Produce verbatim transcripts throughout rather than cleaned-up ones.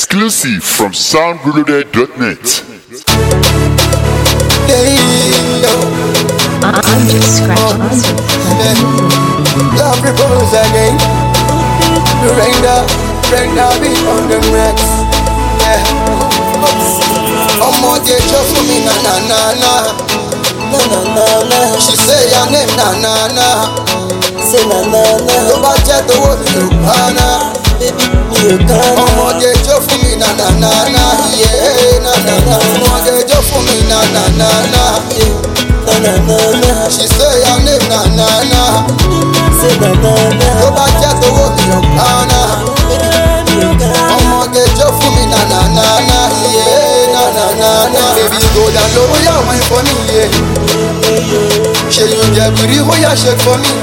Exclusive from sound reloaded dot net. Hey, yo. I'm just scratching the surface. Love repose again. Brenda, Brenda be on the next. Yeah. I'm on the job for me, na na na na. Na na na na. She say your name, na na na. Say na na na. Go back to the world, you pana. Baby, you can. I'm on the job for me, na na na na. Yeah, na na na. I'm on the job for me, na na na na. Na na na na. She say your name, na na na. Say na na na. Go back to the world, you pana. I'm on the job for me, na na na na. Yeah, na na na na. Baby, go down low, yeah, wine for me, yeah. Shake you get booty, oh yeah, shake for me.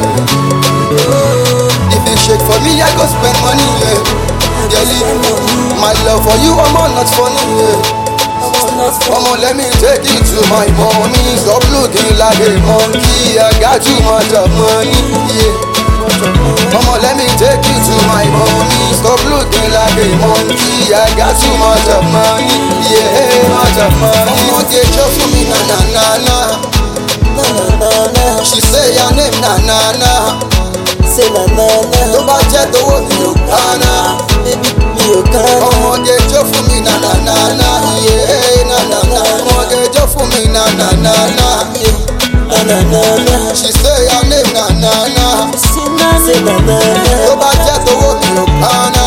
If you shake for me, I go spend money, yeah. Girlie, my love for you, I'm on not funny, yeah. Come on, let me take you to my mommy. Stop looking like a monkey, I got too much of money, yeah. Come on, let me take you to my mommy. Stop looking like a monkey, I got too much of money, yeah, much of money. Come on, get your for me, na na na na. Na na na na. She say your name, na na na. Say na na na. Go back to the world, you can. Baby, you can. Come on, get your for me, na na na na. Yeah, na na na. Come on, get your for me, na na na na. Na na na na. She say your name, na na na. Say na na na. Go back to the world, you can.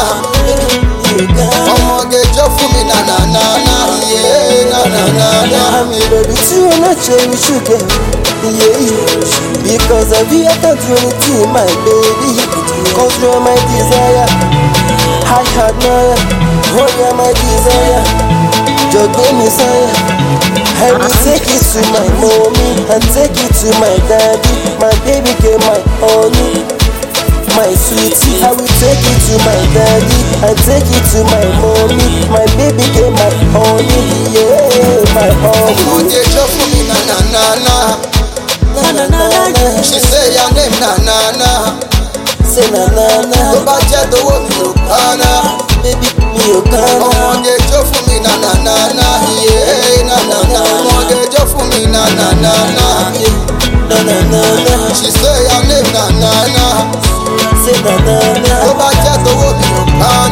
Come on, get your for me, na na na na. Yeah, na na na na. I'm ready to not change sugar. Yeah, because I be a country, my baby. Cause you're my desire. I had no, oh you're my desire. Just give me sire. I will take it to my mommy and take it to my daddy. My baby get my honey, my sweetie. I will take it to my daddy and take it to my mommy. My baby get my honey, yeah, my honey. Come on, get your for me, na na na na. Na na na na. She say your name, na na na. Say na na na. Go back to the world, you can. Baby, you can. Come on, get your for me, na na na na. Yeah, na na na. Come on, get your for me, na na na na. Na na na na. She say your name, na na na. Say na na na. Go back to the world, you can.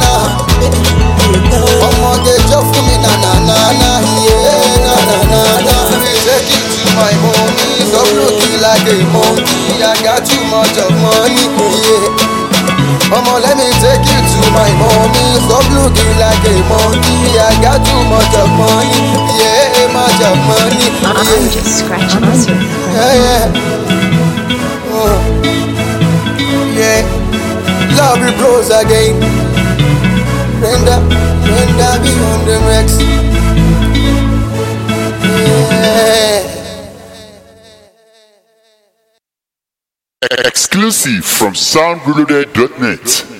Come on, get your for me, na na na na. Yeah, na na na na. Let me take you to my mommy. Stop looking like a monkey, I got too much of money, yeah. Come on, let me take you to my mommy. Stop looking like a monkey, I got too much of money, yeah, much of money, yeah. I'm just scratching the surface. Yeah, yeah. Uh, yeah. Love repose again. Brenda, Brenda be on the next. Yeah. Exclusive from sound reloaded dot net.